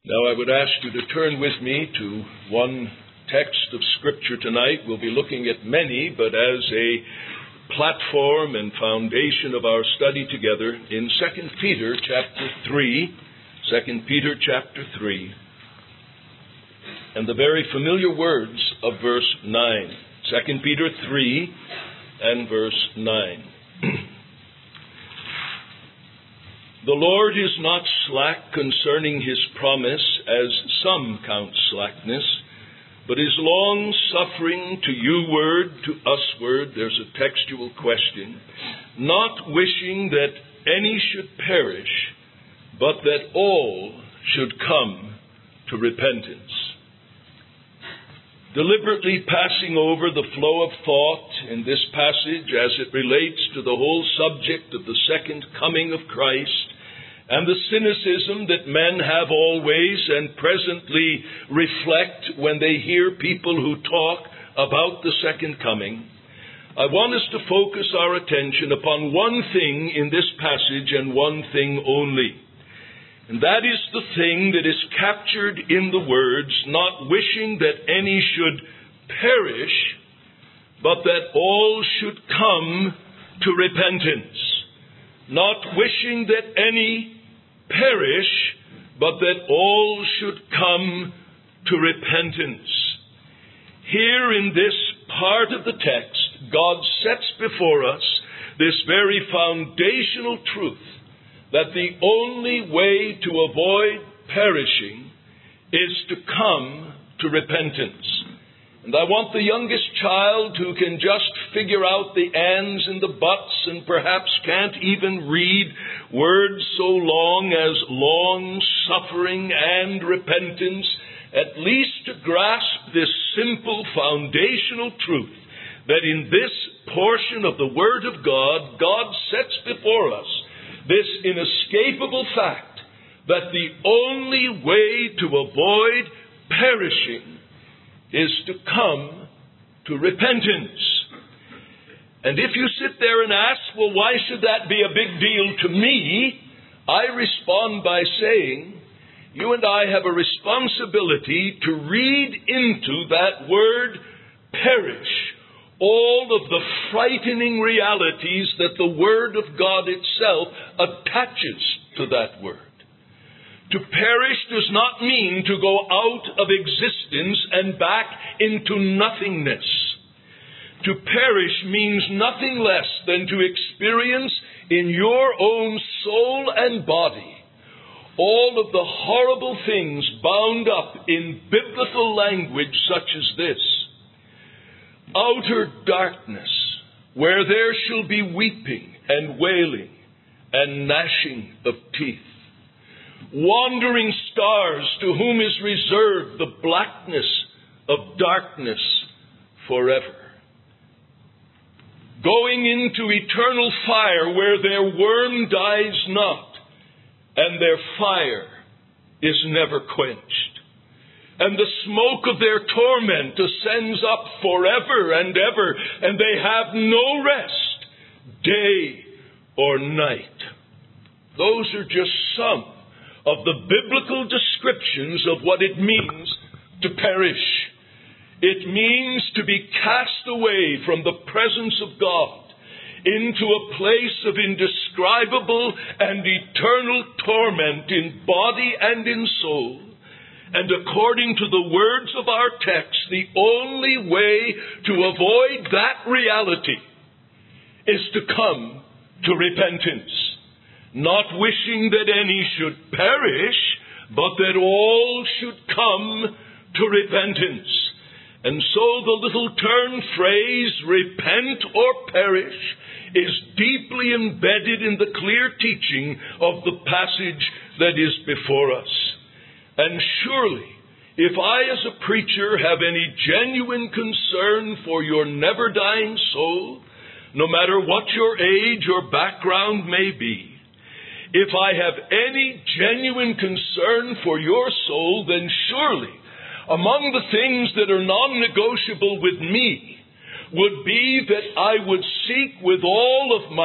Now, I would ask you to turn with me to one text of Scripture tonight. We'll be looking at many, but as a platform and foundation of our study together in 2 Peter chapter 3, 2 Peter chapter 3, and the very familiar words of verse 9. 2 Peter 3 and verse 9. The Lord is not slack concerning his promise, as some count slackness, but is long-suffering to youward, to usward. There's a textual question. Not wishing that any should perish, but that all should come to repentance. Deliberately passing over the flow of thought in this passage as it relates to the whole subject of the second coming of Christ, and the cynicism that men have always and presently reflect when they hear people who talk about the second coming, I want us to focus our attention upon one thing in this passage and one thing only. And that is the thing that is captured in the words, not wishing that any should perish, but that all should come to repentance. Not wishing that any perish, but that all should come to repentance. Here in this part of the text, God sets before us this very foundational truth, that the only way to avoid perishing is to come to repentance. And I want the youngest child who can just figure out the ands and the buts and perhaps can't even read words so long as long-suffering and repentance, at least to grasp this simple foundational truth that in this portion of the Word of God, God sets before us this inescapable fact that the only way to avoid perishing is to come to repentance. And if you sit there and ask, well, why should that be a big deal to me? I respond by saying, you and I have a responsibility to read into that word perish all of the frightening realities that the Word of God itself attaches to that word. To perish does not mean to go out of existence and back into nothingness. To perish means nothing less than to experience in your own soul and body all of the horrible things bound up in biblical language such as this. Outer darkness, where there shall be weeping and wailing and gnashing of teeth. Wandering stars, to whom is reserved the blackness of darkness forever. Going into eternal fire, where their worm dies not, and their fire is never quenched. And the smoke of their torment ascends up forever and ever, and they have no rest, day or night. Those are just some of the biblical descriptions of what it means to perish. It means to be cast away from the presence of God into a place of indescribable and eternal torment in body and in soul. And according to the words of our text, the only way to avoid that reality is to come to repentance. Not wishing that any should perish, but that all should come to repentance. And so the little turn phrase, repent or perish, is deeply embedded in the clear teaching of the passage that is before us. And surely, if I as a preacher have any genuine concern for your never-dying soul, no matter what your age or background may be, if I have any genuine concern for your soul, then surely, among the things that are non-negotiable with me, would be that I would seek with all of my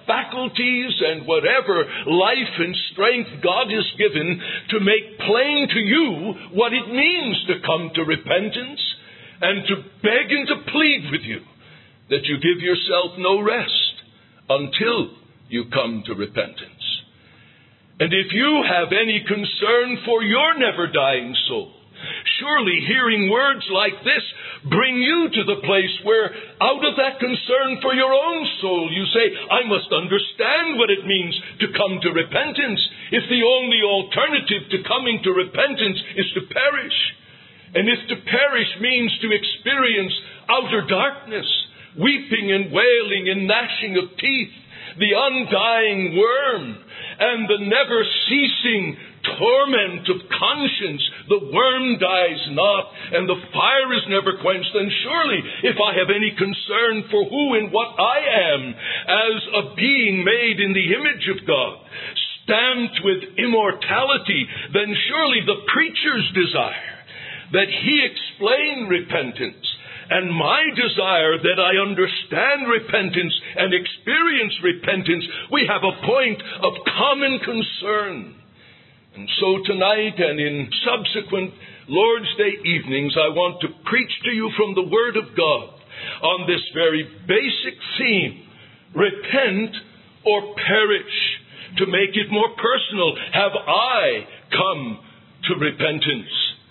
faculties and whatever life and strength God has given to make plain to you what it means to come to repentance and to beg and to plead with you that you give yourself no rest until you come to repentance. And if you have any concern for your never-dying soul, surely hearing words like this bring you to the place where, out of that concern for your own soul, you say, I must understand what it means to come to repentance if the only alternative to coming to repentance is to perish. And if to perish means to experience outer darkness, weeping and wailing and gnashing of teeth, the undying worm, and the never-ceasing torment of conscience, the worm dies not, and the fire is never quenched, then surely, if I have any concern for who and what I am, as a being made in the image of God, stamped with immortality, then surely the preacher's desire that he explain repentance, and my desire that I understand repentance and experience repentance, we have a point of common concern. And so tonight and in subsequent Lord's Day evenings, I want to preach to you from the Word of God on this very basic theme, repent or perish. To make it more personal, have I come to repentance?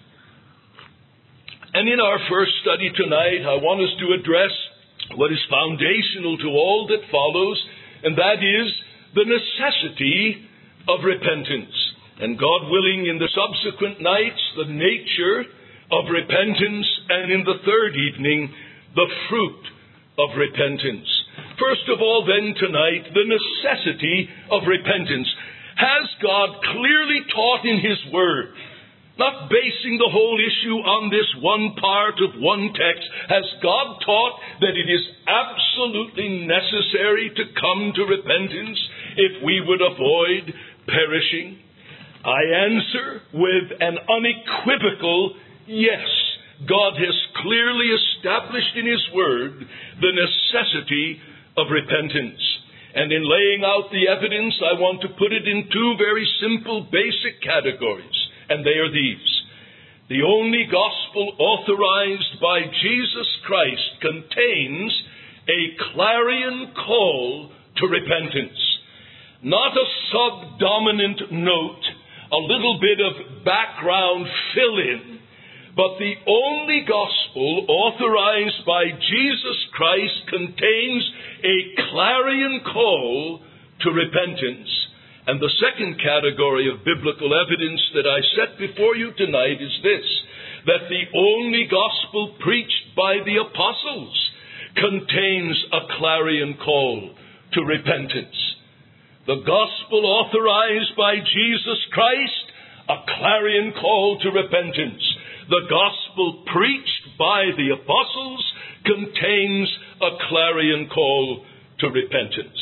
And in our first study tonight, I want us to address what is foundational to all that follows, and that is the necessity of repentance. And God willing, in the subsequent nights, the nature of repentance, and in the third evening, the fruit of repentance. First of all, then, tonight, the necessity of repentance. Has God clearly taught in His Word, not basing the whole issue on this one part of one text, has God taught that it is absolutely necessary to come to repentance if we would avoid perishing? I answer with an unequivocal yes. God has clearly established in His Word the necessity of repentance. And in laying out the evidence, I want to put it in two very simple, basic categories. And they are these. The only gospel authorized by Jesus Christ contains a clarion call to repentance. Not a subdominant note, a little bit of background fill-in, but the only gospel authorized by Jesus Christ contains a clarion call to repentance. And the second category of biblical evidence that I set before you tonight is this, that the only gospel preached by the apostles contains a clarion call to repentance. The gospel authorized by Jesus Christ, a clarion call to repentance. The gospel preached by the apostles contains a clarion call to repentance.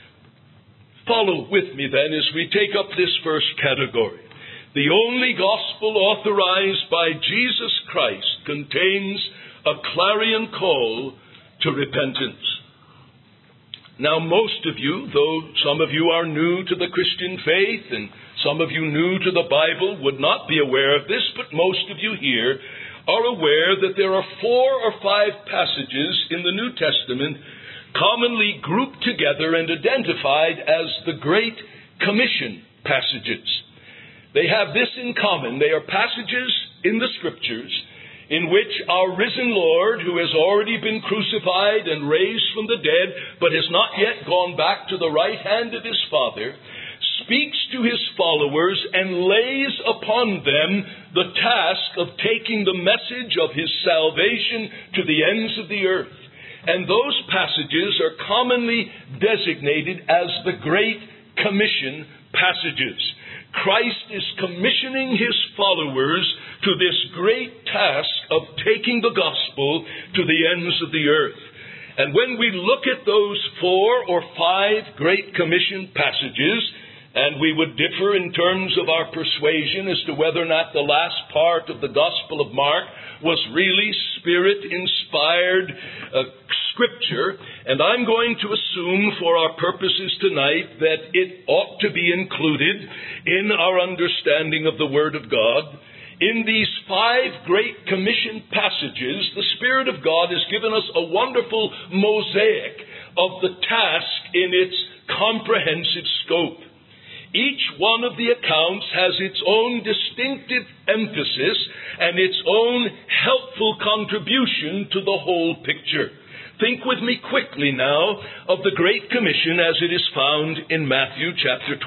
Follow with me then as we take up this first category. The only gospel authorized by Jesus Christ contains a clarion call to repentance. Now, most of you, though some of you are new to the Christian faith and some of you new to the Bible, would not be aware of this, but most of you here are aware that there are 4 or 5 passages in the New Testament commonly grouped together and identified as the Great Commission passages. They have this in common. They are passages in the Scriptures in which our risen Lord, who has already been crucified and raised from the dead, but has not yet gone back to the right hand of His Father, speaks to His followers and lays upon them the task of taking the message of His salvation to the ends of the earth. And those passages are commonly designated as the Great Commission passages. Christ is commissioning His followers to this great task of taking the gospel to the ends of the earth. And when we look at those 4 or 5 Great Commission passages, and we would differ in terms of our persuasion as to whether or not the last part of the Gospel of Mark was really Spirit-inspired Scripture, and I'm going to assume for our purposes tonight that it ought to be included in our understanding of the Word of God. In these 5 Great Commission passages, the Spirit of God has given us a wonderful mosaic of the task in its comprehensive scope. Each one of the accounts has its own distinctive emphasis and its own helpful contribution to the whole picture. Think with me quickly now of the Great Commission as it is found in Matthew chapter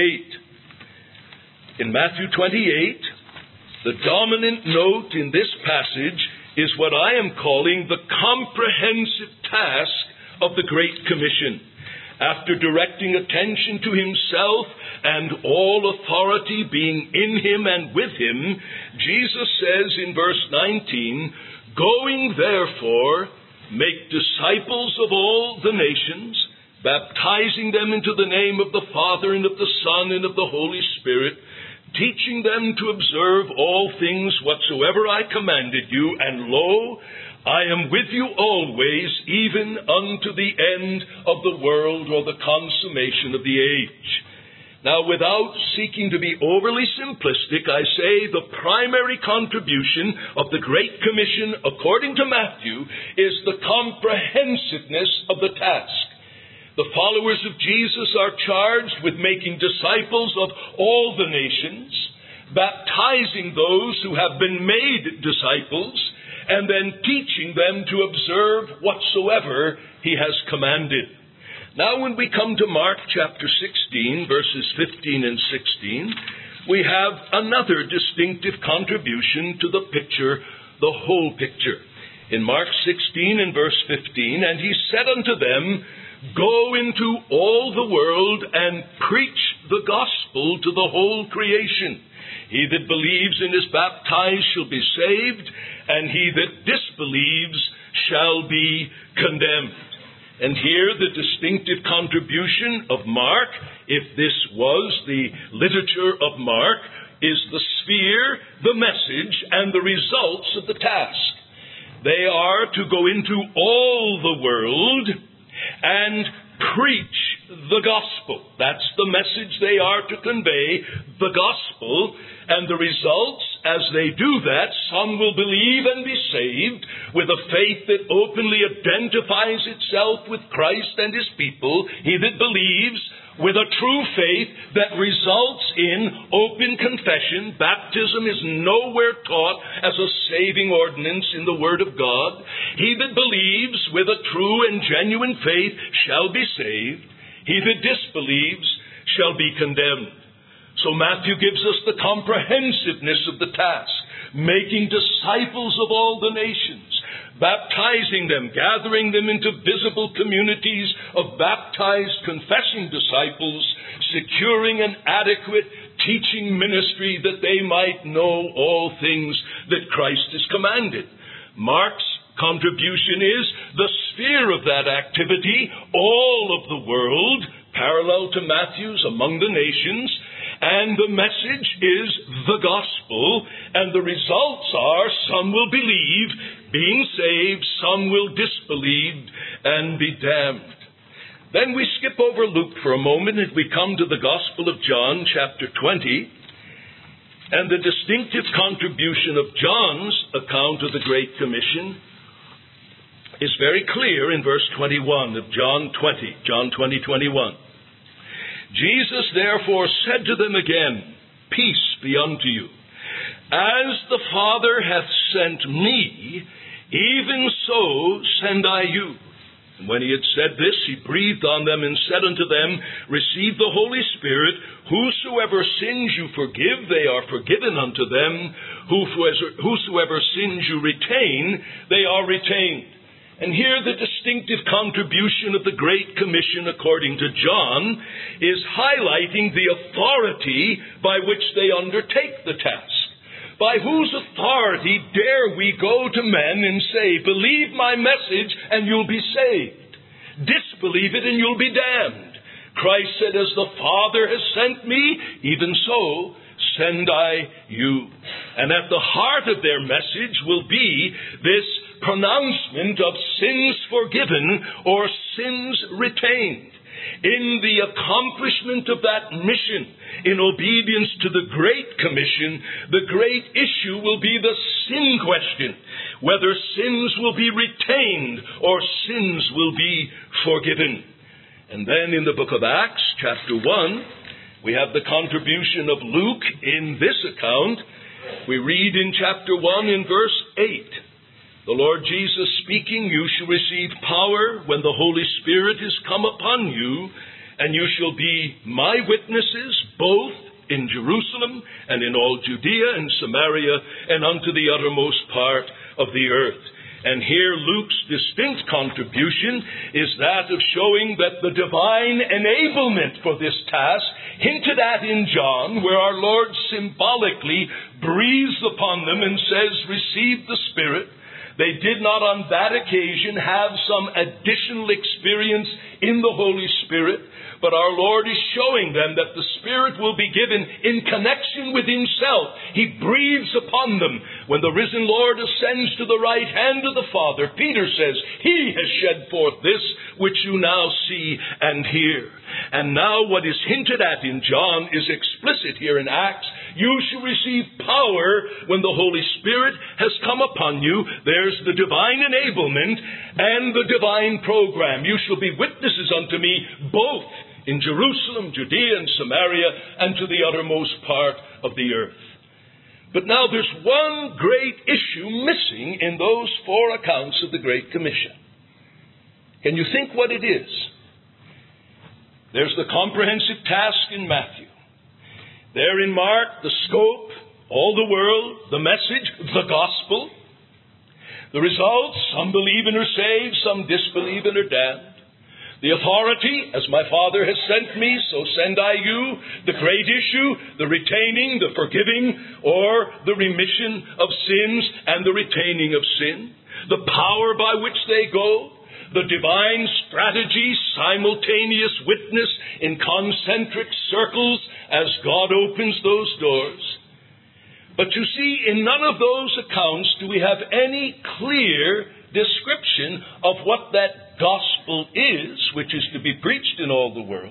28. In Matthew 28, the dominant note in this passage is what I am calling the comprehensive task of the Great Commission. After directing attention to himself and all authority being in him and with him, Jesus says in verse 19, "Going therefore, make disciples of all the nations, baptizing them into the name of the Father and of the Son and of the Holy Spirit, teaching them to observe all things whatsoever I commanded you, and lo, I am with you always, even unto the end of the world," or the consummation of the age. Now, without seeking to be overly simplistic, I say the primary contribution of the Great Commission, according to Matthew, is the comprehensiveness of the task. The followers of Jesus are charged with making disciples of all the nations, baptizing those who have been made disciples, and then teaching them to observe whatsoever he has commanded. Now, when we come to Mark chapter 16, verses 15 and 16, we have another distinctive contribution to the picture, the whole picture. In Mark 16 and verse 15, "And he said unto them, Go into all the world and preach the gospel to the whole creation. He that believes and is baptized shall be saved, and he that disbelieves shall be condemned." And here the distinctive contribution of Mark, if this was the literature of Mark, is the sphere, the message, and the results of the task. They are to go into all the world and preach the gospel. That's the message they are to convey, the gospel. And the results, as they do that, some will believe and be saved with a faith that openly identifies itself with Christ and his people. He that believes with a true faith that results in open confession. Baptism is nowhere taught as a saving ordinance in the Word of God. He that believes with a true and genuine faith shall be saved. He that disbelieves shall be condemned. So Matthew gives us the comprehensiveness of the task, making disciples of all the nations, baptizing them, gathering them into visible communities of baptized, confessing disciples, securing an adequate teaching ministry that they might know all things that Christ has commanded. Mark's contribution is the sphere of that activity, all of the world, parallel to Matthew's, among the nations. And the message is the gospel, and the results are some will believe, being saved, some will disbelieve and be damned. Then we skip over Luke for a moment and we come to the Gospel of John, chapter 20, and the distinctive contribution of John's account of the Great Commission is very clear in verse 21 of John 20, 21. Jesus therefore said to them again, Peace be unto you. As the Father hath sent me, even so send I you. And when he had said this, he breathed on them and said unto them, Receive the Holy Spirit. Whosoever sins you forgive, they are forgiven unto them. Whosoever sins you retain, they are retained. And here the distinctive contribution of the Great Commission, according to John, is highlighting the authority by which they undertake the task. By whose authority dare we go to men and say, Believe my message and you'll be saved. Disbelieve it and you'll be damned. Christ said, As the Father has sent me, even so send I you. And at the heart of their message will be this pronouncement of sins forgiven or sins retained. In the accomplishment of that mission, in obedience to the Great Commission, the great issue will be the sin question, whether sins will be retained or sins will be forgiven. And then in the book of Acts, chapter 1, we have the contribution of Luke in this account. We read in chapter 1 in verse 8, the Lord Jesus speaking, "You shall receive power when the Holy Spirit is come upon you, and you shall be my witnesses, both in Jerusalem and in all Judea and Samaria and unto the uttermost part of the earth." And here Luke's distinct contribution is that of showing that the divine enablement for this task, hinted at in John, where our Lord symbolically breathes upon them and says, "Receive the Spirit," they did not on that occasion have some additional experience in the Holy Spirit, but our Lord is showing them that the Spirit will be given in connection with Himself. He breathes upon them. When the risen Lord ascends to the right hand of the Father, Peter says, "He has shed forth this which you now see and hear." And now what is hinted at in John is explicit here in Acts. "You shall receive power when the Holy Spirit has come upon you." There's the divine enablement and the divine program. "You shall be witnesses unto me both in Jerusalem, Judea, and Samaria, and to the uttermost part of the earth." But now there's one great issue missing in those four accounts of the Great Commission. Can you think what it is? There's the comprehensive task in Matthew. There in Mark, the scope, all the world, the message, the gospel. The results, some believe and are saved, some disbelieve and are damned. The authority, "As my Father has sent me, so send I you." The great issue, the retaining, the forgiving, or the remission of sins and the retaining of sin. The power by which they go. The divine strategy, simultaneous witness in concentric circles as God opens those doors. But you see, in none of those accounts do we have any clear description of what that gospel is, which is to be preached in all the world.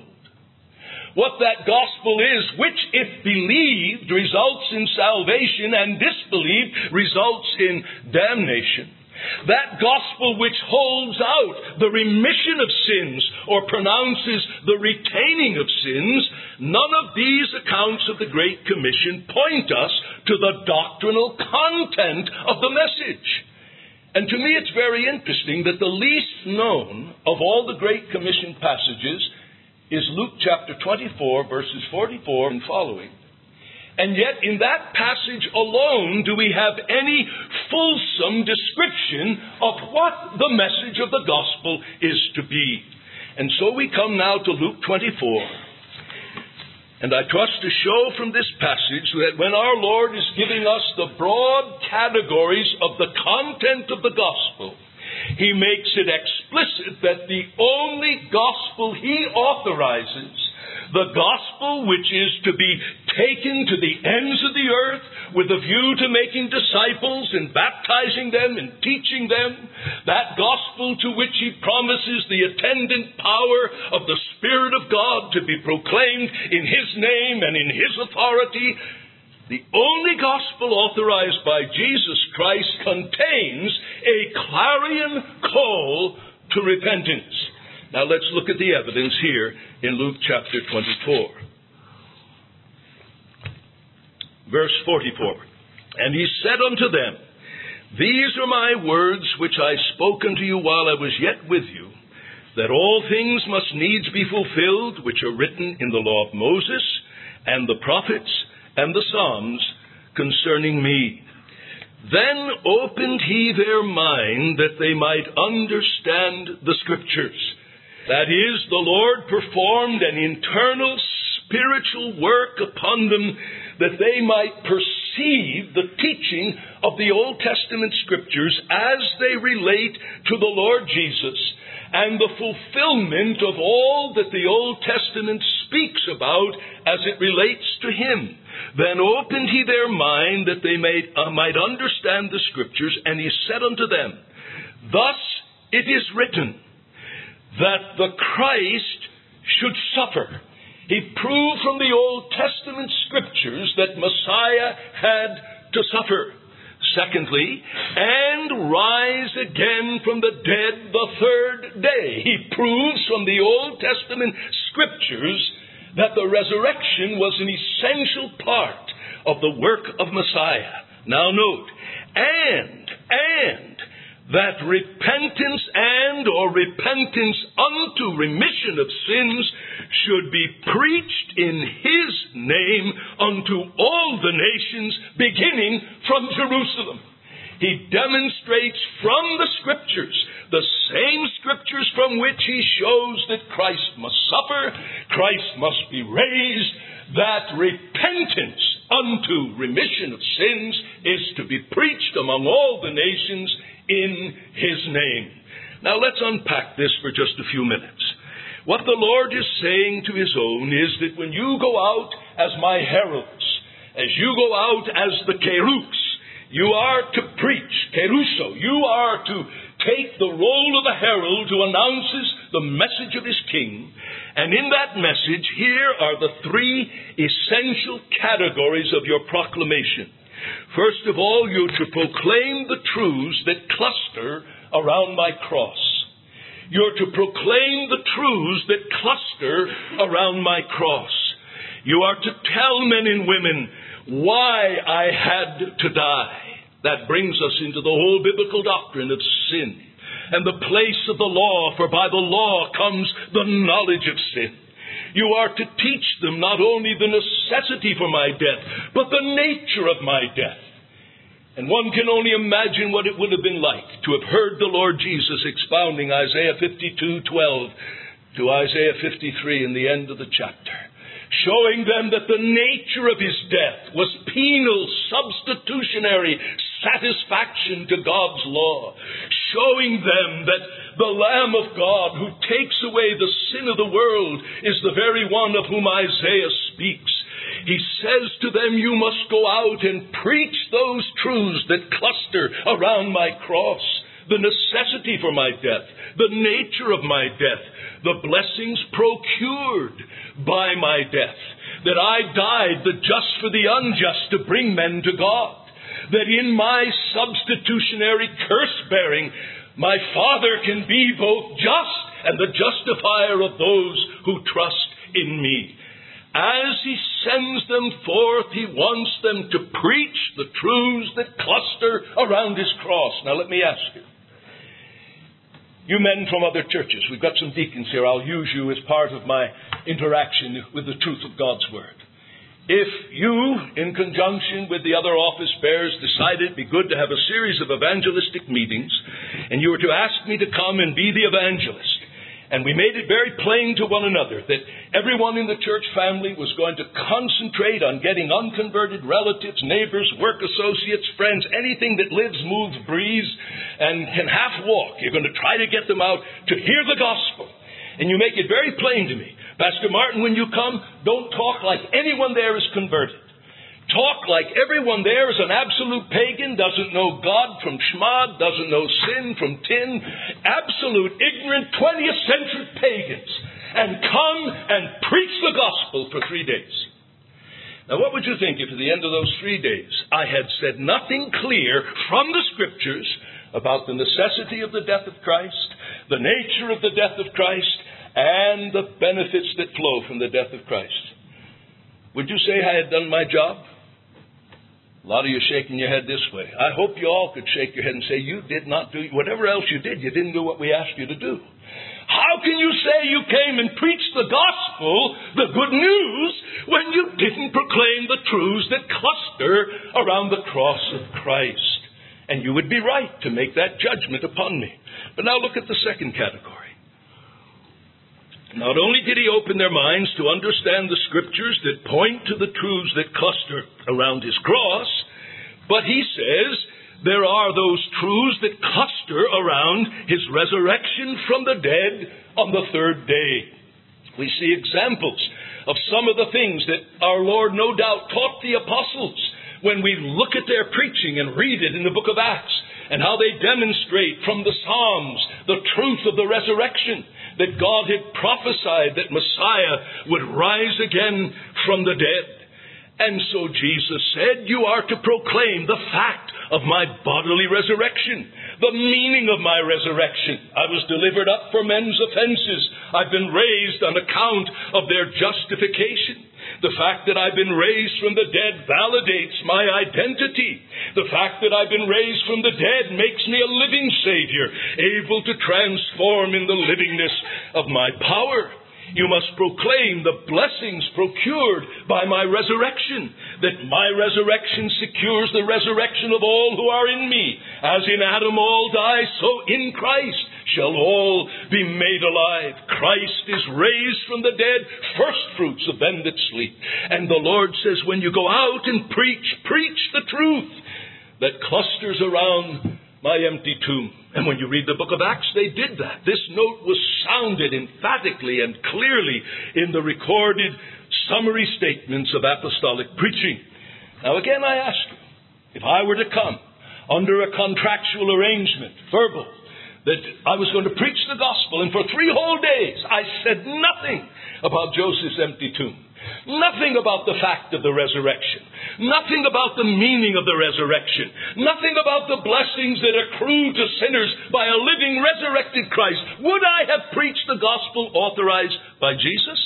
What that gospel is, which, if believed, results in salvation, and disbelieved results in damnation. That gospel which holds out the remission of sins or pronounces the retaining of sins. None of these accounts of the Great Commission point us to the doctrinal content of the message. And to me it's very interesting that the least known of all the Great Commission passages is Luke chapter 24, verses 44 and following. And yet in that passage alone do we have any fulsome description of what the message of the gospel is to be. And so we come now to Luke 24. And I trust to show from this passage that when our Lord is giving us the broad categories of the content of the gospel, He makes it explicit that the only gospel He authorizes, the gospel which is to be taken to the ends of the earth with a view to making disciples and baptizing them and teaching them, that gospel to which He promises the attendant power of the Spirit of God to be proclaimed in His name and in His authority, the only gospel authorized by Jesus Christ contains a clarion call to repentance. Now let's look at the evidence here in Luke chapter 24. Verse 44. "And He said unto them, These are my words which I spoke unto you while I was yet with you, that all things must needs be fulfilled which are written in the law of Moses and the prophets and the Psalms concerning me. Then opened He their mind that they might understand the Scriptures." That is, the Lord performed an internal spiritual work upon them that they might perceive the teaching of the Old Testament Scriptures as they relate to the Lord Jesus, and the fulfillment of all that the Old Testament speaks about as it relates to him. Then opened he their mind that they might understand the Scriptures, and he said unto them, Thus it is written, that the Christ should suffer. He proved from the Old Testament Scriptures that Messiah had to suffer. Secondly, and rise again from the dead the third day. He proves from the Old Testament Scriptures that the resurrection was an essential part of the work of Messiah. Now note, and that repentance or repentance unto remission of sins should be preached in his name unto all the nations, beginning from Jerusalem. He demonstrates from the Scriptures, the same Scriptures from which he shows that Christ must suffer, Christ must be raised, that repentance unto remission of sins is to be preached among all the nations in his name. Now let's unpack this for just a few minutes. What the Lord is saying to his own is that when you go out as my heralds, as you go out as the kerux, you are to preach, keruso. You are to take the role of a herald who announces the message of his king. And in that message, here are the three essential categories of your proclamation. First of all, you're to proclaim the truths that cluster around my cross. You're to proclaim the truths that cluster around my cross. You are to tell men and women why I had to die. That brings us into the whole biblical doctrine of sin and the place of the law, for by the law comes the knowledge of sin. You are to teach them not only the necessity for my death, but the nature of my death. And one can only imagine what it would have been like to have heard the Lord Jesus expounding Isaiah 52:12 to Isaiah 53 in the end of the chapter, showing them that the nature of his death was penal, substitutionary satisfaction to God's law, showing them that the Lamb of God who takes away the sin of the world is the very one of whom Isaiah speaks. He says to them, you must go out and preach those truths that cluster around my cross. The necessity for my death, the nature of my death, the blessings procured by my death, that I died the just for the unjust to bring men to God, that in my substitutionary curse-bearing, my Father can be both just and the justifier of those who trust in me. As he sends them forth, he wants them to preach the truths that cluster around his cross. Now let me ask you, you men from other churches, we've got some deacons here, I'll use you as part of my interaction with the truth of God's Word. If you, in conjunction with the other office bearers, decided it'd be good to have a series of evangelistic meetings, and you were to ask me to come and be the evangelist, and we made it very plain to one another that everyone in the church family was going to concentrate on getting unconverted relatives, neighbors, work associates, friends, anything that lives, moves, breathes, and can half walk. You're going to try to get them out to hear the gospel. And you make it very plain to me, Pastor Martin, when you come, don't talk like anyone there is converted. Talk like everyone there is an absolute pagan, doesn't know God from Shema, doesn't know sin from tin, absolute ignorant 20th century pagans, and come and preach the gospel for 3 days. Now what would you think if at the end of those 3 days I had said nothing clear from the Scriptures about the necessity of the death of Christ, the nature of the death of Christ, and the benefits that flow from the death of Christ? Would you say I had done my job? A lot of you shaking your head this way. I hope you all could shake your head and say, you did not do, whatever else you did, you didn't do what we asked you to do. How can you say you came and preached the gospel, the good news, when you didn't proclaim the truths that cluster around the cross of Christ? And you would be right to make that judgment upon me. But now look at the second category. Not only did he open their minds to understand the Scriptures that point to the truths that cluster around his cross, but he says there are those truths that cluster around his resurrection from the dead on the third day. We see examples of some of the things that our Lord no doubt taught the apostles when we look at their preaching and read it in the book of Acts, and how they demonstrate from the Psalms the truth of the resurrection, that God had prophesied that Messiah would rise again from the dead. And so Jesus said, you are to proclaim the fact of my bodily resurrection, the meaning of my resurrection. I was delivered up for men's offenses. I've been raised on account of their justification. The fact that I've been raised from the dead validates my identity. The fact that I've been raised from the dead makes me a living Savior, able to transform in the livingness of my power. You must proclaim the blessings procured by my resurrection, that my resurrection secures the resurrection of all who are in me. As in Adam all die, so in Christ shall all be made alive. Christ is raised from the dead, first fruits of them that sleep. And the Lord says, when you go out and preach the truth that clusters around my empty tomb. And when you read the book of Acts, they did that. This note was sounded emphatically and clearly in the recorded summary statements of apostolic preaching. Now again, I ask you, if I were to come under a contractual arrangement, verbal, that I was going to preach the gospel, and for 3 whole days I said nothing about Joseph's empty tomb, nothing about the fact of the resurrection, nothing about the meaning of the resurrection, nothing about the blessings that accrue to sinners by a living resurrected Christ, would I have preached the gospel authorized by Jesus?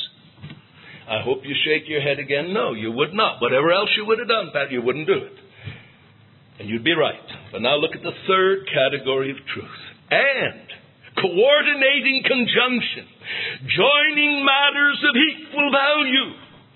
I hope you shake your head again. No, you would not. Whatever else you would have done, Pat, you wouldn't do it. And you'd be right. But now look at the third category of truth. And coordinating conjunction, joining matters of equal value,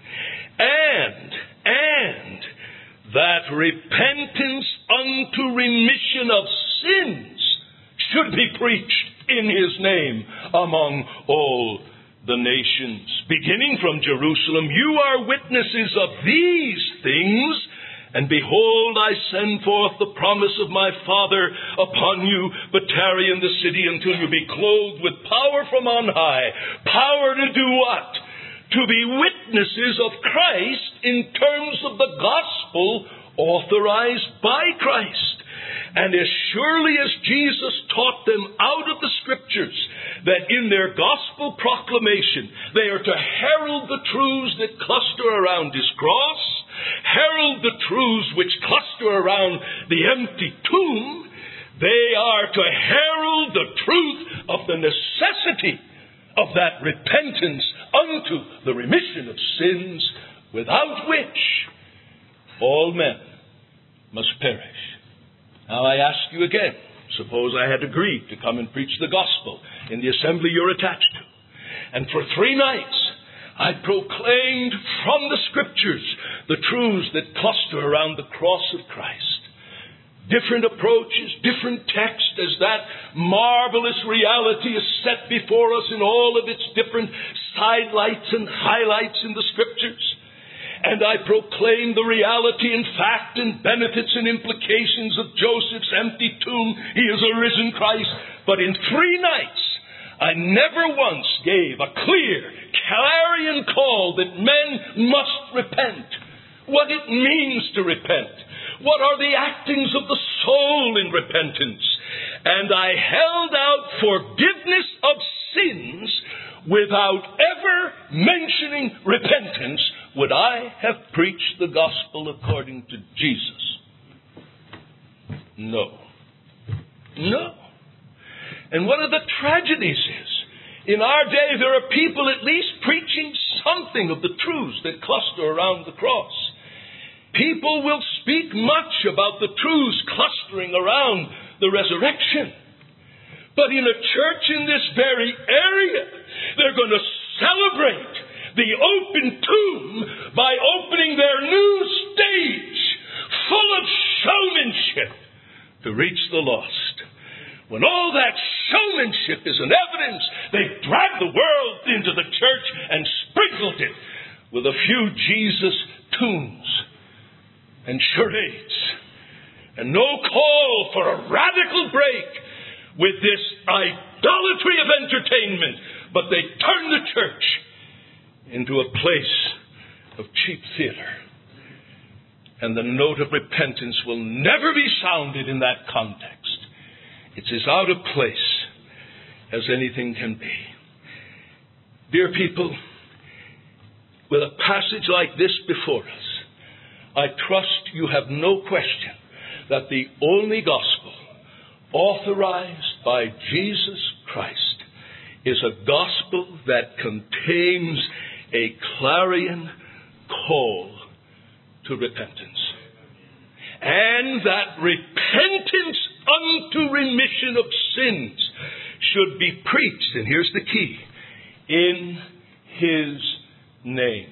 and that repentance unto remission of sins should be preached in his name among all the nations. Beginning from Jerusalem, you are witnesses of these things. And behold, I send forth the promise of my Father upon you, but tarry in the city until you be clothed with power from on high. Power to do what? To be witnesses of Christ in terms of the gospel authorized by Christ. And as surely as Jesus taught them out of the Scriptures that in their gospel proclamation they are to herald the truths that cluster around his cross, herald the truths which cluster around the empty tomb, they are to herald the truth of the necessity of that repentance unto the remission of sins, without which all men must perish. Now I ask you again, suppose I had agreed to come and preach the gospel in the assembly you're attached to, and for 3 nights I proclaimed from the Scriptures the truths that cluster around the cross of Christ. Different approaches, different texts, as that marvelous reality is set before us in all of its different sidelights and highlights in the Scriptures. And I proclaim the reality and fact and benefits and implications of Joseph's empty tomb. He is a risen Christ. But in 3 nights, I never once gave a clear, clarion call that men must repent. What it means to repent. What are the actings of the soul in repentance? And I held out forgiveness of sins without ever mentioning repentance. Would I have preached the gospel according to Jesus? No. No. And one of the tragedies is, in our day there are people at least preaching something of the truths that cluster around the cross. People will speak much about the truths clustering around the resurrection. But in a church in this very area, they're going to celebrate the open tomb by opening their new stage full of showmanship to reach the lost. When all that showmanship is an evidence, they dragged the world into the church and sprinkled it with a few Jesus tunes and charades. and no call for a radical break with this idolatry of entertainment, but they turn the church into a place of cheap theater. And the note of repentance will never be sounded in that context. It's as out of place as anything can be. Dear people, with a passage like this before us, I trust you have no question that the only gospel authorized by Jesus Christ is a gospel that contains a clarion call to repentance. And that repentance unto remission of sins should be preached, and here's the key, in His name.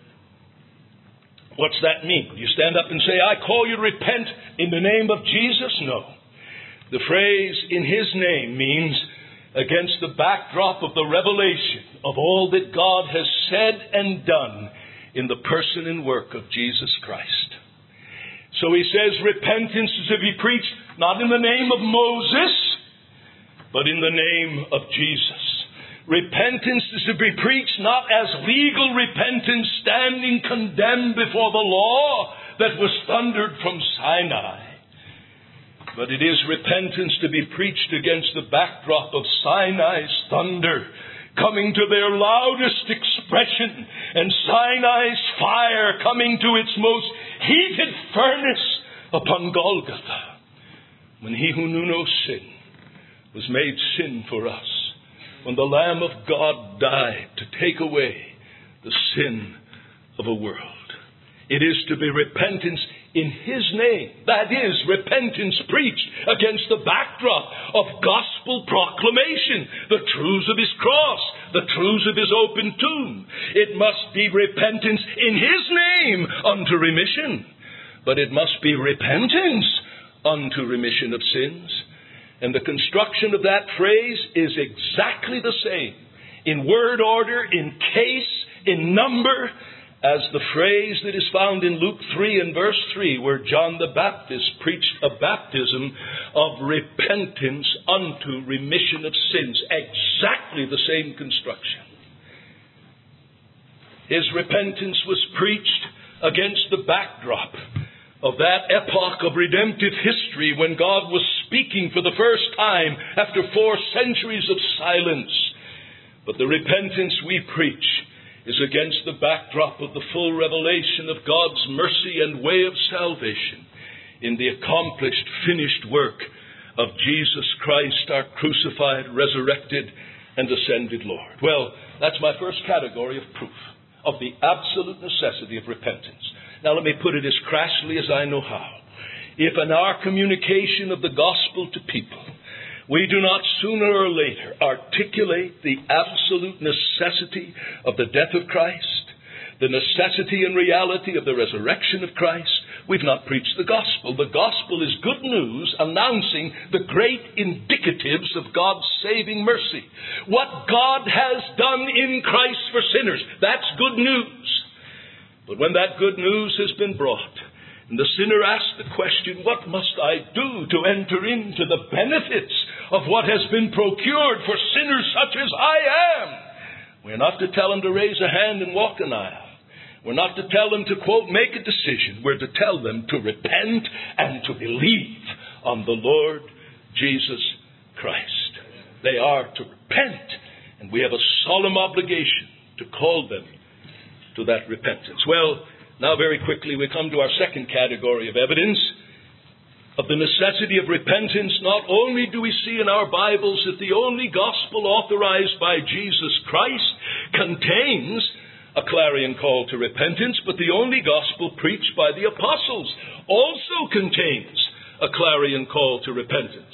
What's that mean? You stand up and say, I call you to repent in the name of Jesus? No. The phrase, in His name, means against the backdrop of the revelation of all that God has said and done in the person and work of Jesus Christ. So He says repentance is to be preached not in the name of Moses, but in the name of Jesus. Repentance is to be preached not as legal repentance standing condemned before the law that was thundered from Sinai, but it is repentance to be preached against the backdrop of Sinai's thunder coming to their loudest expression, and Sinai's fire coming to its most heated furnace upon Golgotha, when He who knew no sin was made sin for us, when the Lamb of God died to take away the sin of a world. It is to be repentance in His name. That is, repentance preached against the backdrop of gospel proclamation, the truths of His cross, the truths of His open tomb. It must be repentance in His name unto remission, but it must be repentance unto remission of sins. And the construction of that phrase is exactly the same in word order, in case, in number, as the phrase that is found in Luke 3 and verse 3, where John the Baptist preached a baptism of repentance unto remission of sins. Exactly the same construction. His repentance was preached against the backdrop of that epoch of redemptive history when God was speaking for the first time after 4 centuries of silence. But the repentance we preach is against the backdrop of the full revelation of God's mercy and way of salvation in the accomplished, finished work of Jesus Christ, our crucified, resurrected, and ascended Lord. Well, that's my first category of proof of the absolute necessity of repentance. Now let me put it as crassly as I know how. If in our communication of the gospel to people, we do not sooner or later articulate the absolute necessity of the death of Christ, the necessity and reality of the resurrection of Christ, we've not preached the gospel. The gospel is good news announcing the great indicatives of God's saving mercy. What God has done in Christ for sinners, that's good news. But when that good news has been brought, and the sinner asks the question, what must I do to enter into the benefits of what has been procured for sinners such as I am? We're not to tell them to raise a hand and walk an aisle. We're not to tell them to, quote, make a decision. We're to tell them to repent and to believe on the Lord Jesus Christ. They are to repent, and we have a solemn obligation to call them to that repentance. Well, now very quickly we come to our second category of evidence of the necessity of repentance. Not only do we see in our Bibles that the only gospel authorized by Jesus Christ contains a clarion call to repentance, but the only gospel preached by the apostles also contains a clarion call to repentance.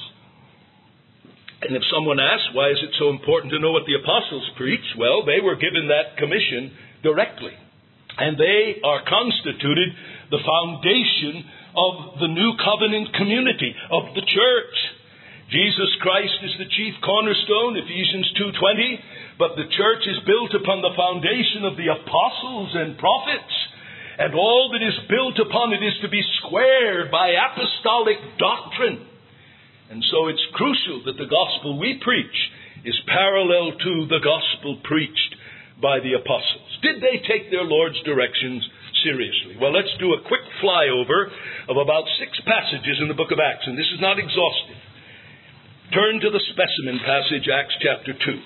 And if someone asks, why is it so important to know what the apostles preach? Well, they were given that commission directly. And they are constituted the foundation of the new covenant community of the church. Jesus Christ is the chief cornerstone, Ephesians 2:20, but the church is built upon the foundation of the apostles and prophets. And all that is built upon it is to be squared by apostolic doctrine. And so it's crucial that the gospel we preach is parallel to the gospel preached by the apostles. Did they take their Lord's directions seriously? Well, let's do a quick flyover of about 6 passages in the book of Acts, and this is not exhaustive. Turn to the specimen passage, Acts chapter 2.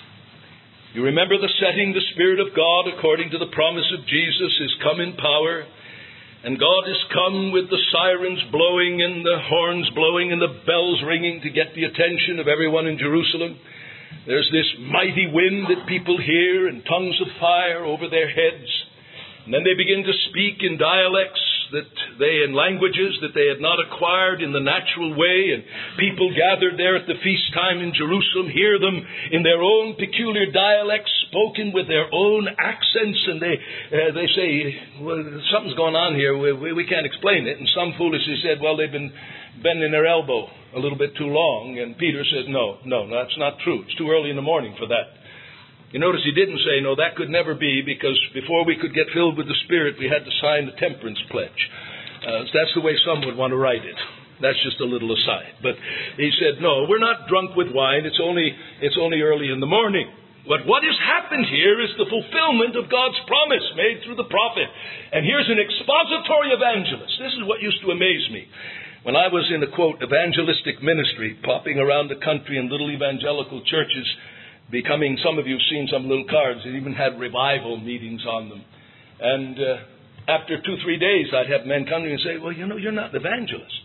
You remember the setting. The Spirit of God, according to the promise of Jesus, is come in power. And God has come with the sirens blowing and the horns blowing and the bells ringing to get the attention of everyone in Jerusalem. There's this mighty wind that people hear and tongues of fire over their heads. And then they begin to speak in dialects in languages that they had not acquired in the natural way. And people gathered there at the feast time in Jerusalem hear them in their own peculiar dialects, spoken with their own accents. And they say, well, something's going on here. We can't explain it. And some foolishly said, well, they've been bending their elbow a little bit too long. And Peter says, no, that's not true. It's too early in the morning for that. You notice he didn't say, no, that could never be, because before we could get filled with the Spirit, we had to sign the temperance pledge. That's the way some would want to write it. That's just a little aside. But he said, no, we're not drunk with wine. It's only early in the morning. But what has happened here is the fulfillment of God's promise made through the prophet. And here's an expository evangelist. This is what used to amaze me. When I was in a, quote, evangelistic ministry, popping around the country in little evangelical churches, some of you have seen some little cards that even had revival meetings on them. And after 2-3 days, I'd have men come to me and say, well, you're not an evangelist.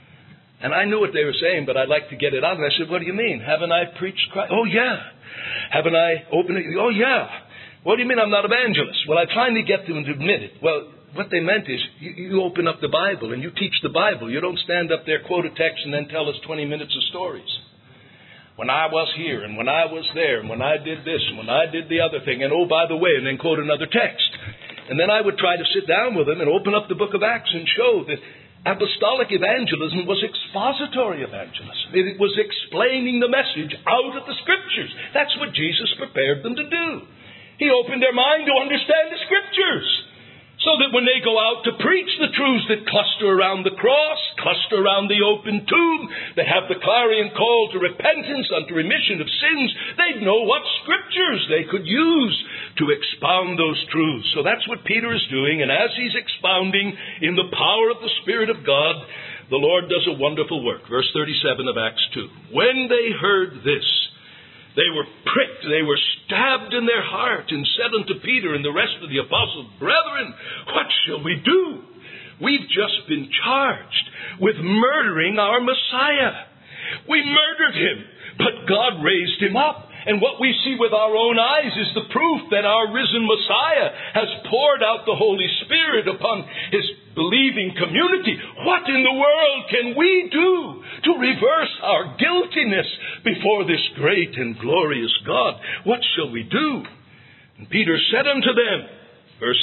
And I knew what they were saying, but I'd like to get it out. And I said, what do you mean? Haven't I preached Christ? Oh, yeah. Haven't I opened it? Oh, yeah. What do you mean I'm not an evangelist? Well, I finally get them to admit it. Well, what they meant is you open up the Bible and you teach the Bible. You don't stand up there, quote a text, and then tell us 20 minutes of stories. When I was here, and when I was there, and when I did this, and when I did the other thing, and oh, by the way, and then quote another text. And then I would try to sit down with them and open up the book of Acts and show that apostolic evangelism was expository evangelism. It was explaining the message out of the Scriptures. That's what Jesus prepared them to do. He opened their mind to understand the Scriptures, so that when they go out to preach the truths that cluster around the cross, cluster around the open tomb, that have the clarion call to repentance unto remission of sins, they'd know what Scriptures they could use to expound those truths. So that's what Peter is doing, and as he's expounding in the power of the Spirit of God, the Lord does a wonderful work. Verse 37 of Acts 2. When they heard this, they were pricked, they were stabbed in their heart, and said unto Peter and the rest of the apostles, Brethren, what shall we do? We've just been charged with murdering our Messiah. We murdered him, but God raised him up. And what we see with our own eyes is the proof that our risen Messiah has poured out the Holy Spirit upon his believing community. What in the world can we do to reverse our guiltiness before this great and glorious God? What shall we do? And Peter said unto them, verse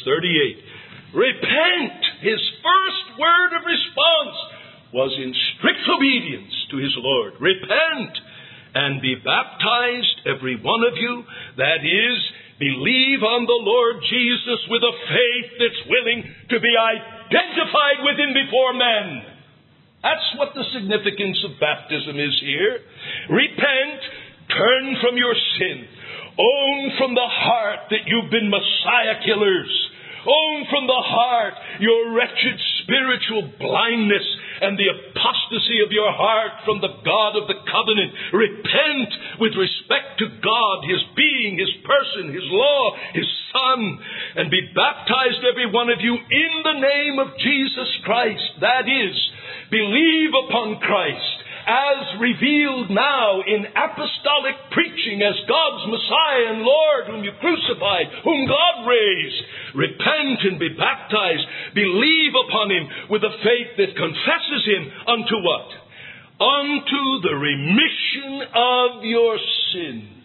38, Repent! His first word of response was in strict obedience to his Lord. Repent! And be baptized, every one of you, that is, believe on the Lord Jesus with a faith that's willing to be identified with him before men. That's what the significance of baptism is here. Repent, turn from your sin, own from the heart that you've been Messiah killers. Own from the heart your wretched spiritual blindness and the apostasy of your heart from the God of the covenant. Repent with respect to God, his being, his person, his law, his Son, and be baptized, every one of you, in the name of Jesus Christ. That is, believe upon Christ as revealed now in apostolic preaching as God's Messiah and Lord, whom you crucified, whom God raised. Repent and be baptized. Believe upon him with a faith that confesses him unto what? Unto the remission of your sins.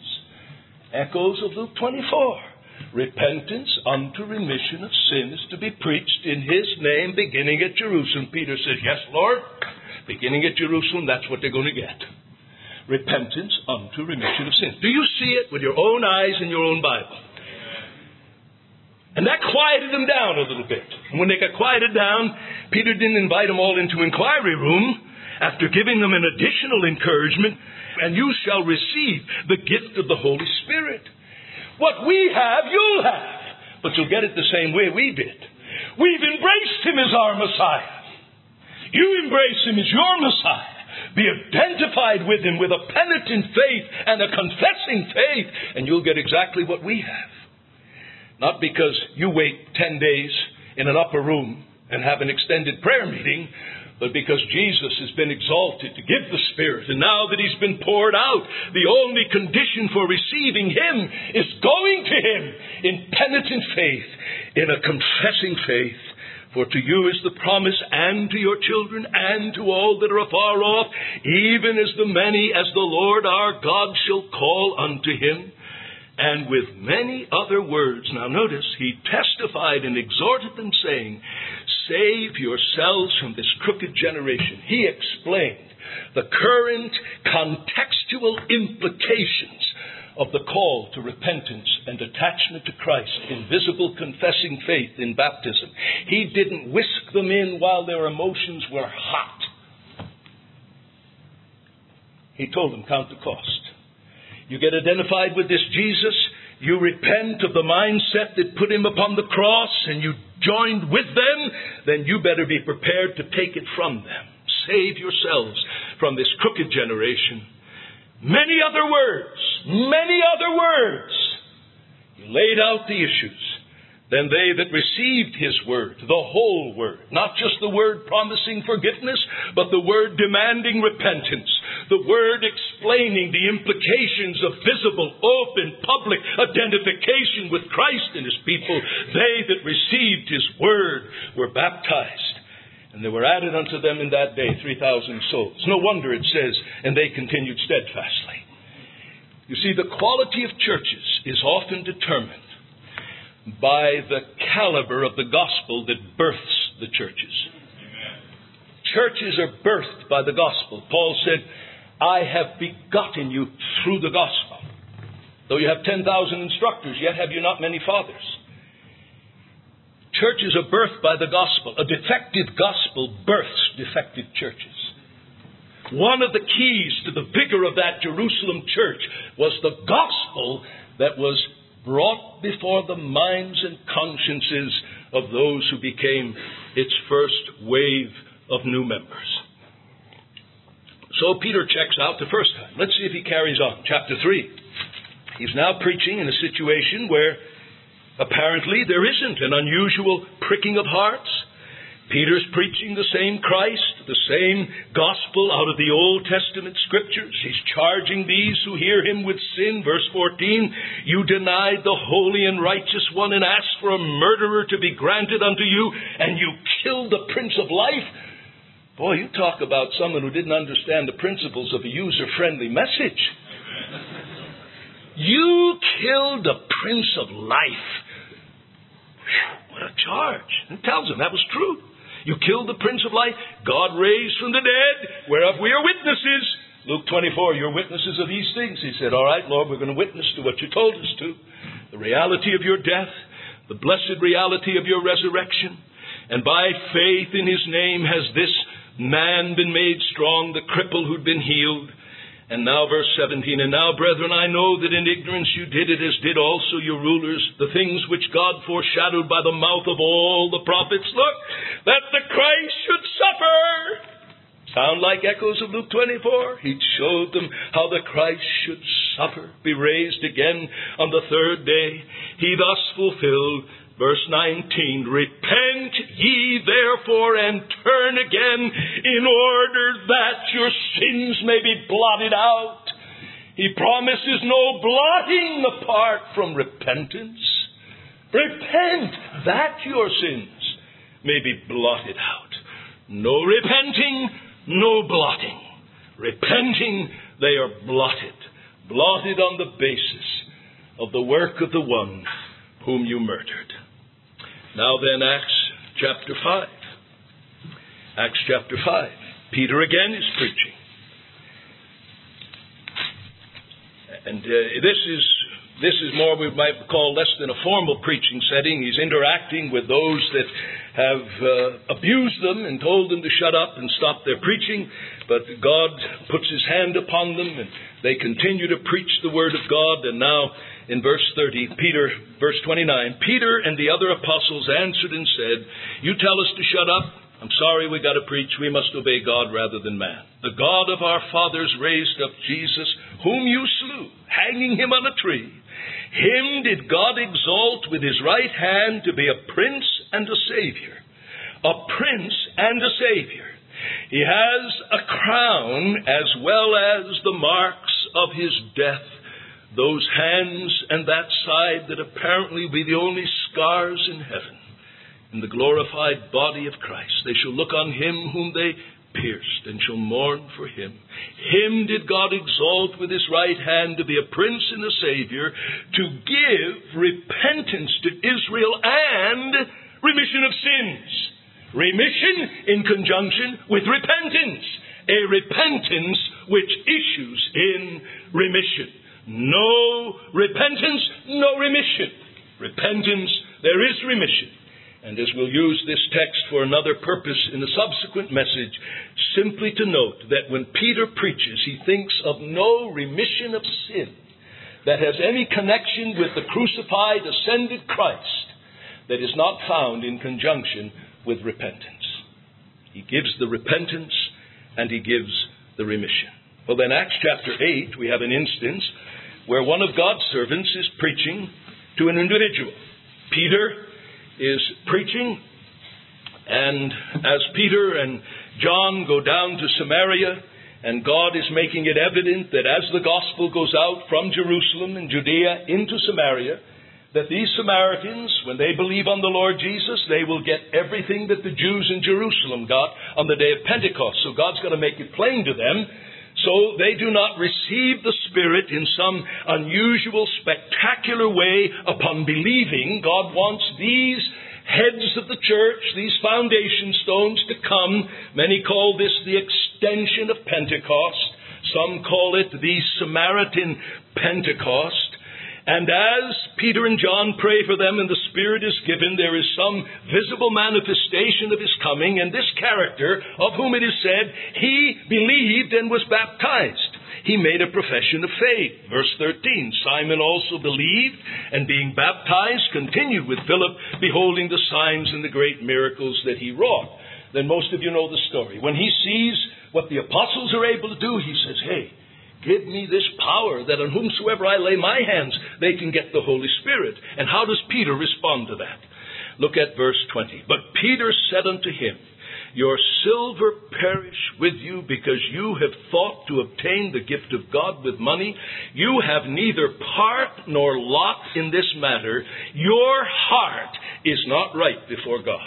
Echoes of Luke 24. Repentance unto remission of sin is to be preached in his name, beginning at Jerusalem. Peter says, yes, Lord. Beginning at Jerusalem, that's what they're going to get. Repentance unto remission of sins. Do you see it with your own eyes in your own Bible? And that quieted them down a little bit. And when they got quieted down, Peter didn't invite them all into inquiry room after giving them an additional encouragement. And you shall receive the gift of the Holy Spirit. What we have, you'll have. But you'll get it the same way we did. We've embraced Him as our Messiah. You embrace Him as your Messiah. Be identified with Him with a penitent faith and a confessing faith, and you'll get exactly what we have. Not because you wait 10 days in an upper room and have an extended prayer meeting, but because Jesus has been exalted to give the Spirit. And now that He's been poured out, the only condition for receiving Him is going to Him in penitent faith, in a confessing faith. For to you is the promise, and to your children, and to all that are afar off, even as the many as the Lord our God shall call unto Him. And with many other words, now notice, He testified and exhorted them, saying, save yourselves from this crooked generation. He explained the current contextual implications of the call to repentance and attachment to Christ in visible confessing faith in baptism. He didn't whisk them in while their emotions were hot. He told them, count the cost. You get identified with this Jesus, you repent of the mindset that put Him upon the cross, and you joined with them, then you better be prepared to take it from them. Save yourselves from this crooked generation. Many other words. He laid out the issues. Then they that received His word, the whole word, not just the word promising forgiveness, but the word demanding repentance, the word explaining the implications of visible, open, public identification with Christ and His people, they that received His word were baptized. And there were added unto them in that day 3,000 souls. No wonder it says, and they continued steadfastly. You see, the quality of churches is often determined by the caliber of the gospel that births the churches. Amen. Churches are birthed by the gospel. Paul said, I have begotten you through the gospel. Though you have 10,000 instructors, yet have you not many fathers. Churches are birthed by the gospel. A defective gospel births defective churches. One of the keys to the vigor of that Jerusalem church was the gospel that was brought before the minds and consciences of those who became its first wave of new members. So Peter checks out the first time. Let's see if he carries on. Chapter 3. He's now preaching in a situation where apparently there isn't an unusual pricking of hearts. Peter's preaching the same Christ, the same gospel out of the Old Testament Scriptures. He's charging these who hear Him with sin. Verse 14, you denied the holy and righteous one and asked for a murderer to be granted unto you, and you killed the Prince of Life. Boy, you talk about someone who didn't understand the principles of a user-friendly message. You killed the Prince of Life. Whew, what a charge. It tells him that was true. You killed the Prince of Life. God raised from the dead, whereof we are witnesses. Luke 24, you're witnesses of these things. He said, all right, Lord, we're going to witness to what you told us to. The reality of your death, the blessed reality of your resurrection. And by faith in His name has this man been made strong, the cripple who'd been healed. And now verse 17, and now, brethren, I know that in ignorance you did it, as did also your rulers, the things which God foreshadowed by the mouth of all the prophets. Look, that the Christ should suffer. Sound like echoes of Luke 24? He showed them how the Christ should suffer, be raised again on the third day. He thus fulfilled, verse 19, repent ye therefore and turn again in order that your sins may be blotted out. He promises no blotting apart from repentance. Repent that your sins may be blotted out. No repenting, no blotting. Repenting, they are blotted. Blotted on the basis of the work of the one whom you murdered. Now then, Acts chapter 5. Acts chapter 5. Peter again is preaching. And this is This is more we might call less than a formal preaching setting. He's interacting with those that have abused them and told them to shut up and stop their preaching. But God puts His hand upon them and they continue to preach the Word of God. And now in verse 29, Peter and the other apostles answered and said, "You tell us to shut up? I'm sorry, we got to preach. We must obey God rather than man. The God of our fathers raised up Jesus, whom you slew, hanging Him on a tree. Him did God exalt with His right hand to be a prince and a savior." A prince and a savior. He has a crown as well as the marks of His death. Those hands and that side that apparently be the only scars in heaven. In the glorified body of Christ, they shall look on Him whom they pierced and shall mourn for Him. Him did God exalt with His right hand to be a prince and a savior, to give repentance to Israel and remission of sins. Remission in conjunction with repentance. A repentance which issues in remission. No repentance, no remission. Repentance, there is remission. And as we'll use this text for another purpose in a subsequent message, simply to note that when Peter preaches, he thinks of no remission of sin that has any connection with the crucified, ascended Christ that is not found in conjunction with repentance. He gives the repentance and he gives the remission. Well, then Acts chapter 8, we have an instance where one of God's servants is preaching to an individual. Peter is preaching, and as Peter and John go down to Samaria, and God is making it evident that as the gospel goes out from Jerusalem and Judea into Samaria, that these Samaritans, when they believe on the Lord Jesus, they will get everything that the Jews in Jerusalem got on the day of Pentecost. So God's got to make it plain to them, so they do not receive the Spirit in some unusual, spectacular way upon believing. God wants these heads of the church, these foundation stones, to come. Many call this the extension of Pentecost. Some call it the Samaritan Pentecost. And as Peter and John pray for them and the Spirit is given, there is some visible manifestation of His coming. And this character, of whom it is said, he believed and was baptized. He made a profession of faith. Verse 13, Simon also believed, and being baptized, continued with Philip, beholding the signs and the great miracles that he wrought. Then most of you know the story. When he sees what the apostles are able to do, he says, "Hey, give me this power that on whomsoever I lay my hands, they can get the Holy Spirit." And how does Peter respond to that? Look at verse 20. But Peter said unto him, "Your silver perish with you, because you have thought to obtain the gift of God with money. You have neither part nor lot in this matter. Your heart is not right before God."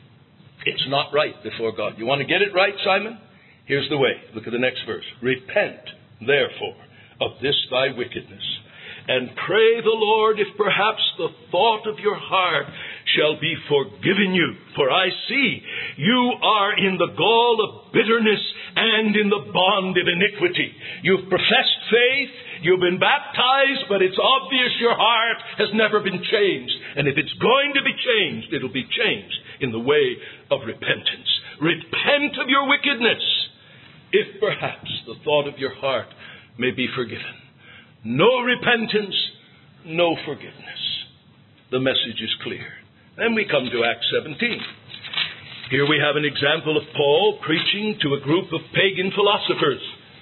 It's not right before God. You want to get it right, Simon? Here's the way. Look at the next verse. "Repent, therefore, of this thy wickedness, and pray the Lord if perhaps the thought of your heart shall be forgiven you. For I see you are in the gall of bitterness and in the bond of iniquity." You've professed faith, you've been baptized, but it's obvious your heart has never been changed. And if it's going to be changed, it'll be changed in the way of repentance. Repent of your wickedness, if perhaps the thought of your heart may be forgiven. No repentance, no forgiveness. The message is clear. Then we come to Acts 17. Here we have an example of Paul preaching to a group of pagan philosophers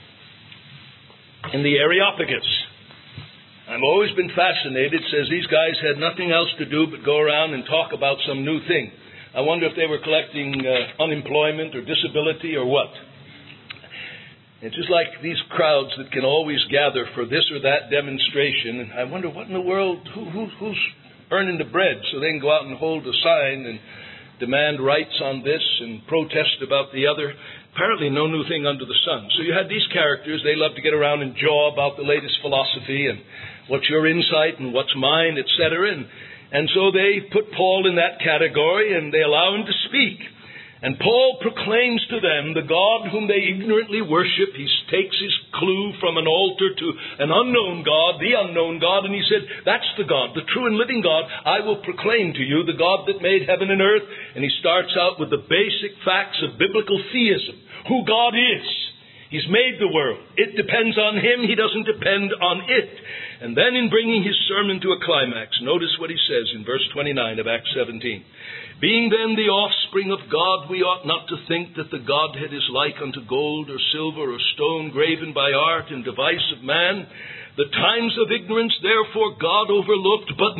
in the Areopagus. I've always been fascinated. It says these guys had nothing else to do but go around and talk about some new thing. I wonder if they were collecting unemployment or disability or what. It's just like these crowds that can always gather for this or that demonstration. And I wonder what in the world, who's earning the bread so they can go out and hold a sign and demand rights on this and protest about the other. Apparently no new thing under the sun. So you had these characters. They love to get around and jaw about the latest philosophy and what's your insight and what's mine, etc. And so they put Paul in that category and they allow him to speak. And Paul proclaims to them the God whom they ignorantly worship. He takes his clue from an altar to an unknown God, the unknown God, and he said, that's the God, the true and living God. I will proclaim to you the God that made heaven and earth. And he starts out with the basic facts of biblical theism, who God is. He's made the world. It depends on him. He doesn't depend on it. And then in bringing his sermon to a climax, notice what he says in verse 29 of Acts 17. Being then the offspring of God, we ought not to think that the Godhead is like unto gold or silver or stone graven by art and device of man. The times of ignorance, therefore, God overlooked, but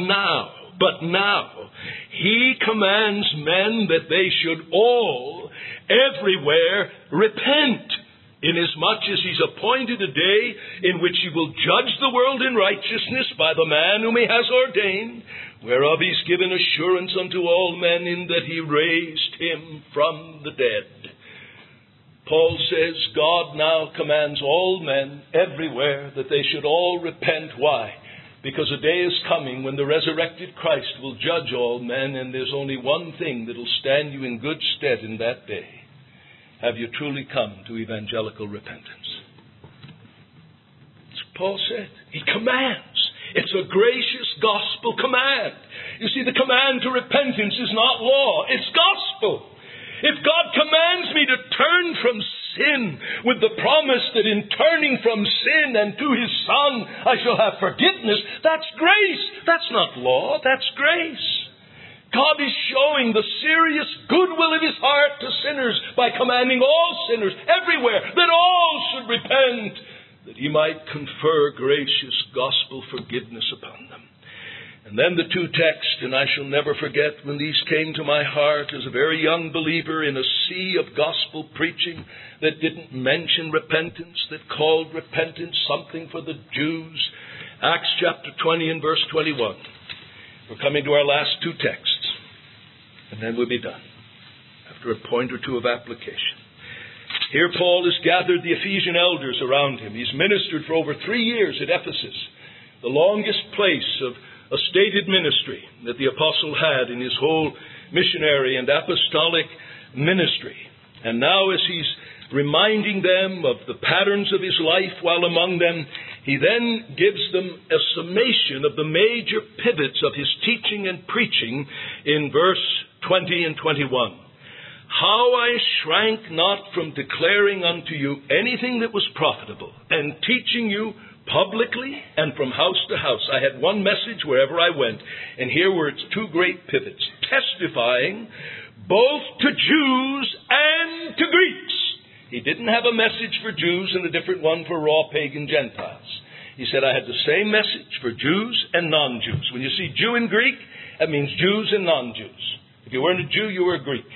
now, he commands men that they should all, everywhere, repent. Inasmuch as he's appointed a day in which he will judge the world in righteousness by the man whom he has ordained, whereof he's given assurance unto all men in that he raised him from the dead. Paul says God now commands all men everywhere that they should all repent. Why? Because a day is coming when the resurrected Christ will judge all men, and there's only one thing that will stand you in good stead in that day. Have you truly come to evangelical repentance? That's what Paul said. He commands. It's a gracious gospel command. You see, the command to repentance is not law. It's gospel. If God commands me to turn from sin with the promise that in turning from sin and to his Son I shall have forgiveness, that's grace. That's not law. That's grace. God is showing the serious goodwill of his heart to sinners by commanding all sinners everywhere that all should repent, that he might confer gracious gospel forgiveness upon them. And then the two texts, and I shall never forget when these came to my heart as a very young believer in a sea of gospel preaching that didn't mention repentance, that called repentance something for the Jews. Acts chapter 20 and verse 21. We're coming to our last two texts. And then we'll be done, after a point or two of application. Here Paul has gathered the Ephesian elders around him. He's ministered for over 3 years at Ephesus, the longest place of a stated ministry that the apostle had in his whole missionary and apostolic ministry. And now as he's reminding them of the patterns of his life while among them, he then gives them a summation of the major pivots of his teaching and preaching in verse 20 and 21. How I shrank not from declaring unto you anything that was profitable, and teaching you publicly and from house to house. I had one message wherever I went, and here were its two great pivots, testifying both to Jews and to Greeks. He didn't have a message for Jews and a different one for raw pagan Gentiles. He said, I had the same message for Jews and non-Jews. When you see Jew and Greek, that means Jews and non-Jews. If you weren't a Jew, you were a Greek.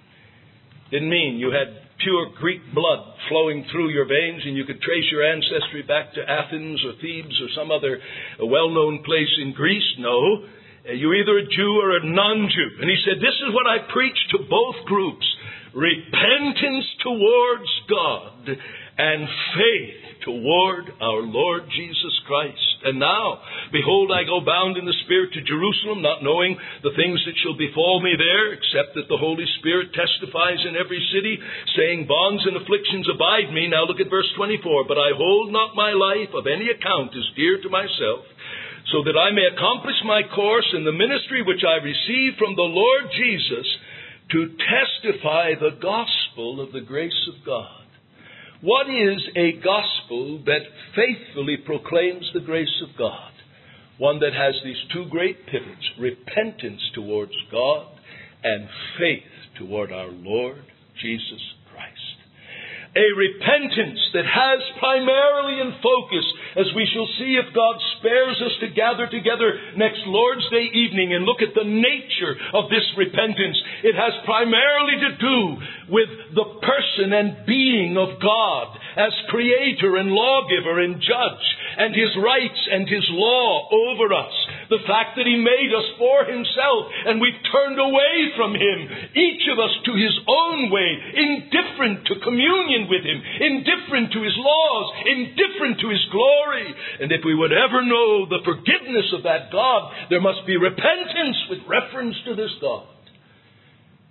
Didn't mean you had pure Greek blood flowing through your veins and you could trace your ancestry back to Athens or Thebes or some other well-known place in Greece. No, you're either a Jew or a non-Jew. And he said, this is what I preach to both groups. Repentance towards God and faith toward our Lord Jesus Christ. And now, behold, I go bound in the Spirit to Jerusalem, not knowing the things that shall befall me there, except that the Holy Spirit testifies in every city, saying, bonds and afflictions abide me. Now look at verse 24. But I hold not my life of any account as dear to myself, so that I may accomplish my course in the ministry which I received from the Lord Jesus, to testify the gospel of the grace of God. What is a gospel that faithfully proclaims the grace of God? One that has these two great pivots, repentance towards God and faith toward our Lord Jesus Christ. A repentance that has primarily in focus, as we shall see if God spares us to gather together next Lord's Day evening and look at the nature of this repentance. It has primarily to do with the person and being of God as creator and lawgiver and judge, and his rights and his law over us. The fact that he made us for himself and we've turned away from him, each of us to his own way, indifferent to communion with him, indifferent to his laws, indifferent to his glory. And if we would ever know the forgiveness of that God, there must be repentance with reference to this God.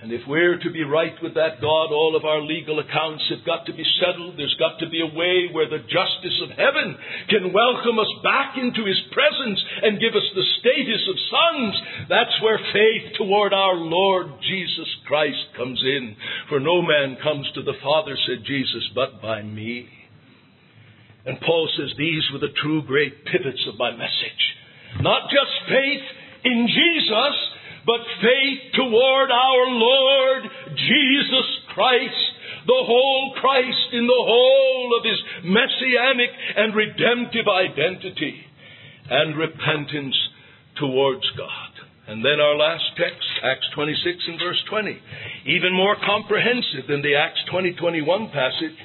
And if we're to be right with that God, all of our legal accounts have got to be settled. There's got to be a way where the justice of heaven can welcome us back into His presence and give us the status of sons. That's where faith toward our Lord Jesus Christ comes in. For no man comes to the Father, said Jesus, but by me. And Paul says these were the true great pivots of my message. Not just faith in Jesus, but faith toward our Lord Jesus Christ, the whole Christ in the whole of His messianic and redemptive identity, and repentance towards God. And then our last text, Acts 26 and verse 20, even more comprehensive than the Acts 20:21 passage.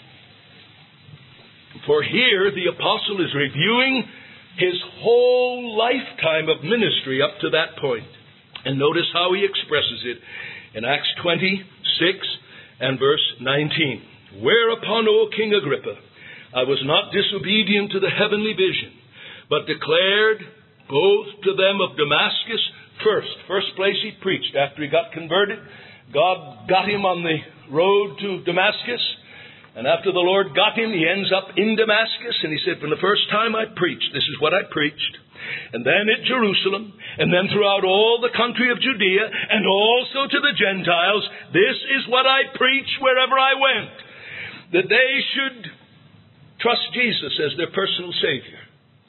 For here the apostle is reviewing his whole lifetime of ministry up to that point. And notice how he expresses it in Acts 26 and verse 19. Whereupon, O King Agrippa, I was not disobedient to the heavenly vision, but declared both to them of Damascus first place he preached after he got converted. God got him on the road to Damascus. And after the Lord got him, he ends up in Damascus. And he said, from the first time I preached, this is what I preached. And then at Jerusalem, and then throughout all the country of Judea, and also to the Gentiles, this is what I preached wherever I went. That they should trust Jesus as their personal Savior.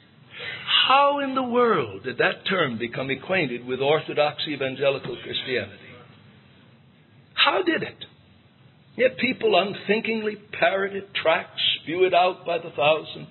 How in the world did that term become acquainted with Orthodox evangelical Christianity? How did it? Yet people unthinkingly parrot it, tract, spew it out by the thousands.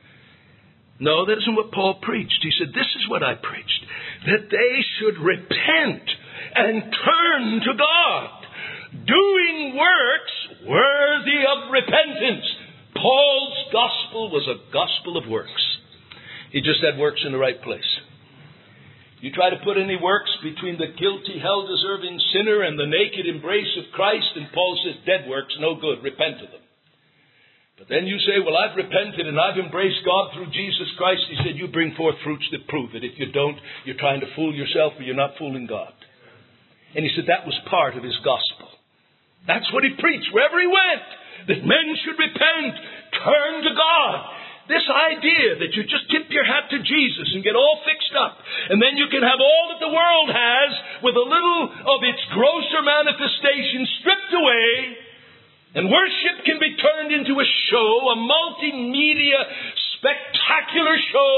No, that isn't what Paul preached. He said, this is what I preached. That they should repent and turn to God, doing works worthy of repentance. Paul's gospel was a gospel of works. He just had works in the right place. You try to put any works between the guilty, hell-deserving sinner and the naked embrace of Christ, and Paul says, dead works, no good, repent of them. But then you say, well, I've repented and I've embraced God through Jesus Christ. He said, you bring forth fruits that prove it. If you don't, you're trying to fool yourself or you're not fooling God. And he said that was part of his gospel. That's what he preached wherever he went. That men should repent, turn to God. This idea that you just tip your hat to Jesus and get all fixed up, and then you can have all that the world has with a little of its grosser manifestation stripped away, and worship can be turned into a show, a multimedia, spectacular show.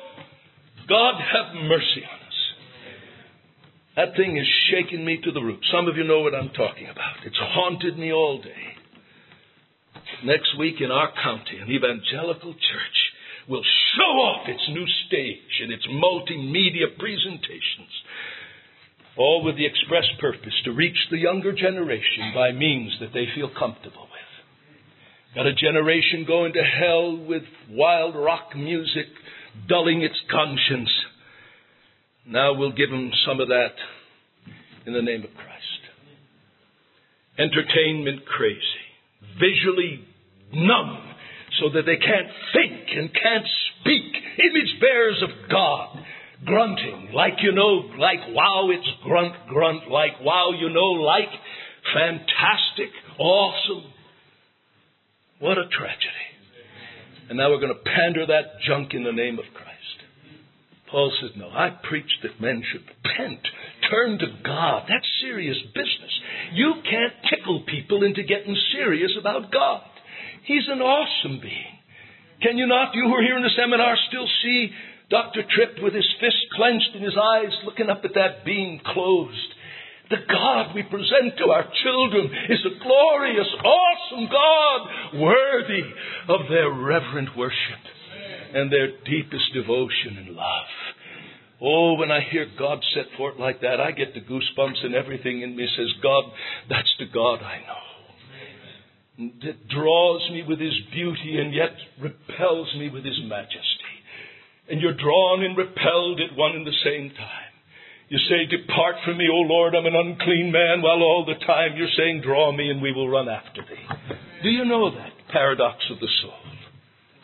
God have mercy on us. That thing has shaken me to the root. Some of you know what I'm talking about. It's haunted me all day. Next week in our county, an evangelical church will show off its new stage and its multimedia presentations, all with the express purpose to reach the younger generation by means that they feel comfortable with. Got a generation going to hell with wild rock music dulling its conscience. Now we'll give them some of that in the name of Christ. Entertainment crazy. Visually numb so that they can't think and can't speak. Image bearers of God. Grunting. Like wow, it's grunt. Like wow, like fantastic, awesome. What a tragedy. And now we're going to pander that junk in the name of Christ. Paul says, no, I preached that men should repent, turn to God. That's serious business. You can't tickle people into getting serious about God. He's an awesome being. Can you not, you who are here in the seminar, still see Dr. Tripp with his fist clenched and his eyes looking up at that being closed? The God we present to our children is a glorious, awesome God, worthy of their reverent worship and their deepest devotion and love. Oh, when I hear God set forth like that, I get the goosebumps and everything in me says, God, that's the God I know. That draws me with His beauty and yet repels me with His majesty. And you're drawn and repelled at one and the same time. You say, depart from me, O Lord, I'm an unclean man, while all the time you're saying, draw me and we will run after thee. Do you know that paradox of the soul?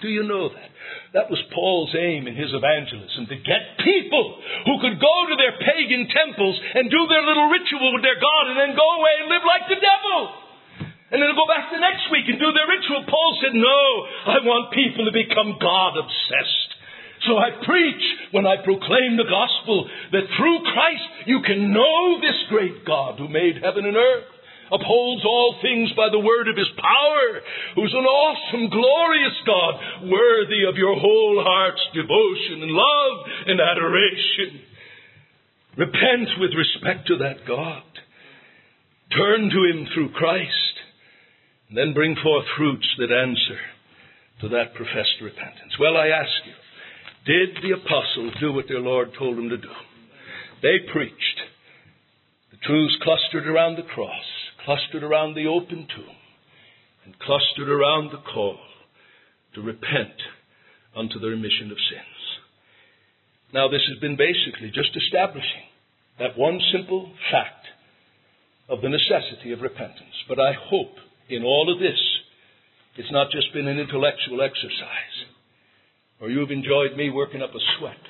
Do you know that? That was Paul's aim in his evangelism, to get people who could go to their pagan temples and do their little ritual with their God and then go away and live like the devil. And then go back the next week and do their ritual. Paul said, no, I want people to become God-obsessed. So I preach when I proclaim the gospel that through Christ you can know this great God who made heaven and earth, upholds all things by the word of his power, who's an awesome, glorious God, worthy of your whole heart's devotion and love and adoration. Repent with respect to that God. Turn to him through Christ. And then bring forth fruits that answer to that professed repentance. Well, I ask you, did the apostles do what their Lord told them to do? They preached. The truths clustered around the cross, clustered around the open tomb, and clustered around the call to repent unto the remission of sins. Now, this has been basically just establishing that one simple fact of the necessity of repentance. But I hope in all of this, it's not just been an intellectual exercise, or you've enjoyed me working up a sweat,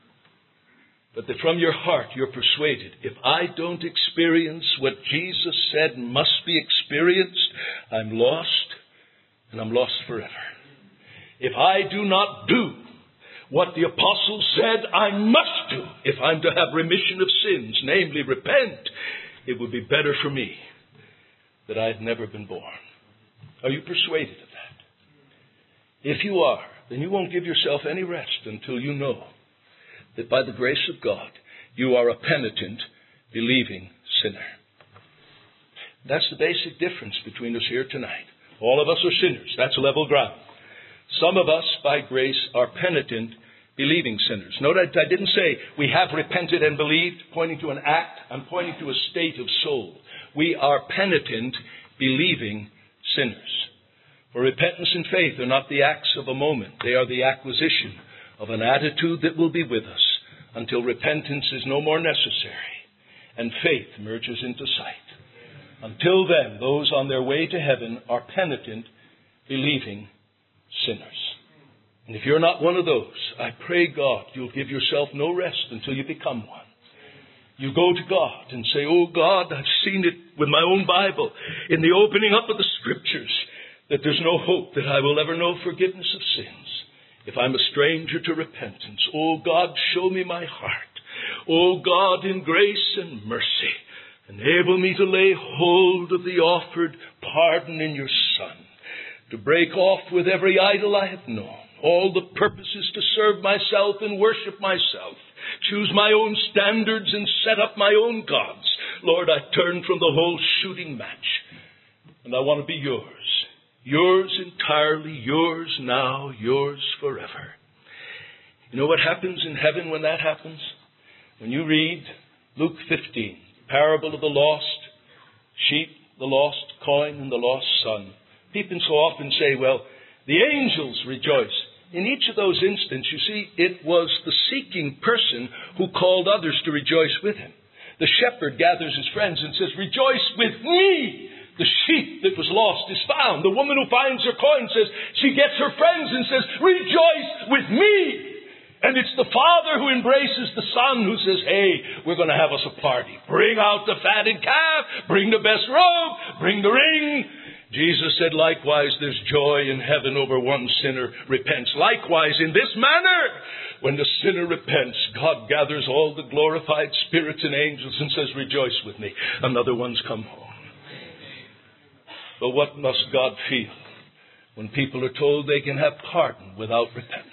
but that from your heart you're persuaded, if I don't experience what Jesus said must be experienced, I'm lost, and I'm lost forever. If I do not do what the apostles said I must do, if I'm to have remission of sins, namely repent, it would be better for me that I had never been born. Are you persuaded of that? If you are, then you won't give yourself any rest until you know that by the grace of God, you are a penitent, believing sinner. That's the basic difference between us here tonight. All of us are sinners. That's level ground. Some of us, by grace, are penitent, believing sinners. Note I didn't say we have repented and believed, pointing to an act. I'm pointing to a state of soul. We are penitent, believing sinners. For repentance and faith are not the acts of a moment. They are the acquisition of an attitude that will be with us until repentance is no more necessary and faith merges into sight. Until then, those on their way to heaven are penitent, believing sinners. And if you're not one of those, I pray God you'll give yourself no rest until you become one. You go to God and say, oh God, I've seen it with my own Bible in the opening up of the Scriptures that there's no hope that I will ever know forgiveness of sins if I'm a stranger to repentance. Oh God, show me my heart. Oh God, in grace and mercy, enable me to lay hold of the offered pardon in your Son, to break off with every idol I have known, all the purposes to serve myself and worship myself, choose my own standards and set up my own gods. Lord, I turn from the whole shooting match, and I want to be yours. Yours entirely, yours now, yours forever. You know what happens in heaven when that happens? When you read Luke 15, parable of the lost sheep, the lost coin, and the lost son. People so often say, well, the angels rejoice. In each of those instances, you see, it was the seeking person who called others to rejoice with him. The shepherd gathers his friends and says, rejoice with me. The sheep that was lost is found. The woman who finds her coin says, she gets her friends and says, rejoice with me. And it's the father who embraces the son who says, hey, we're going to have us a party. Bring out the fatted calf. Bring the best robe. Bring the ring. Jesus said, likewise, there's joy in heaven over one sinner repents. Likewise, in this manner, when the sinner repents, God gathers all the glorified spirits and angels and says, rejoice with me. Another one's come home. But what must God feel when people are told they can have pardon without repentance?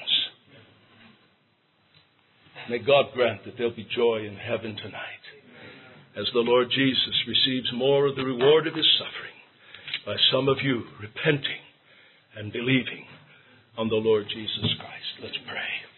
May God grant that there'll be joy in heaven tonight as the Lord Jesus receives more of the reward of his suffering by some of you repenting and believing on the Lord Jesus Christ. Let's pray.